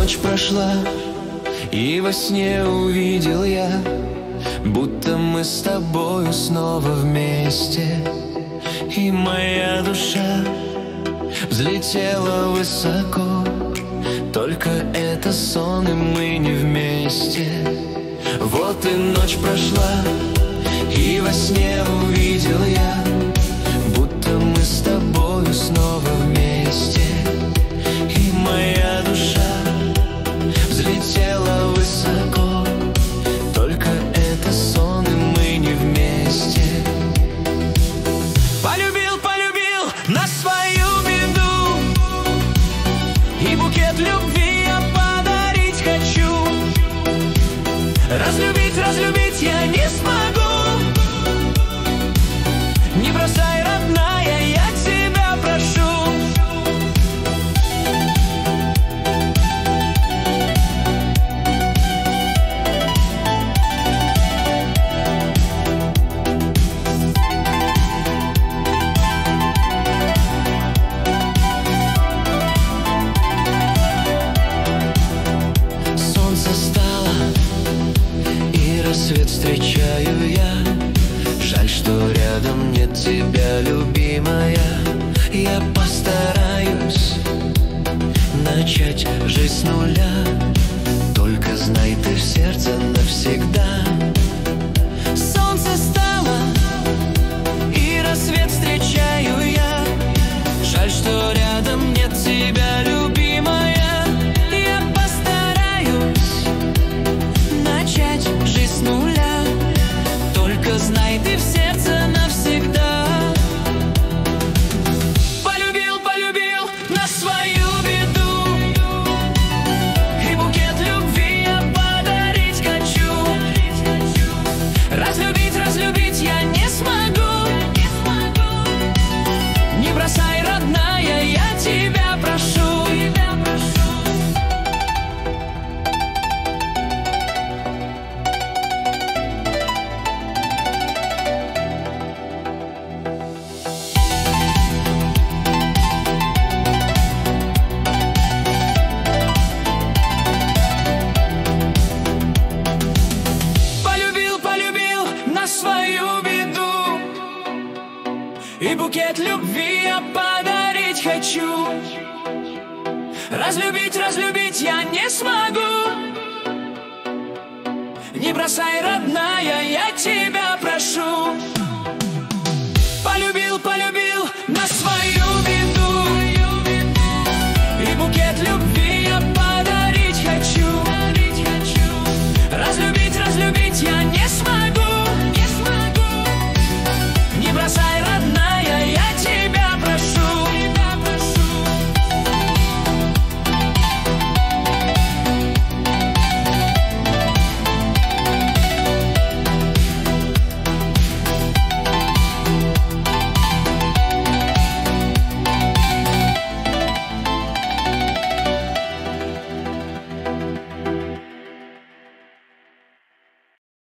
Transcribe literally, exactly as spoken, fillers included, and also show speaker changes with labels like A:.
A: ночь прошла, и во сне увидел я, будто мы с тобою снова вместе. И моя душа взлетела высоко, только это сон, и мы не вместе. Вот и ночь прошла, и во сне увидел я, будто мы с тобою снова вместе. И моя душа взлетела высоко, только это сон, и мы не вместе. Полюбил, полюбил на свою беду, и букет любви я подарить хочу. Разлюбить, разлюбить я не смогу. Не бросай, родная, я тебя прошу. Рассвет встречаю я. Жаль, что рядом нет тебя, любимая. Я постараюсь начать жизнь с нуля, только знай, ты в сердце навсегда. Солнце стало, и рассвет встречаю я. Жаль, что рядом нет тебя, любимая. Я постараюсь начать жизнь с нуля, только знай, ты в сердце навсегда. Полюбил, полюбил на свою беду, и букет любви я подарить хочу. Разлюбить, разлюбить я не смогу. Не бросай, родная, я тебя прошу. Свою беду, и букет любви я подарить хочу. Разлюбить, разлюбить я не смогу. Не бросай, родная,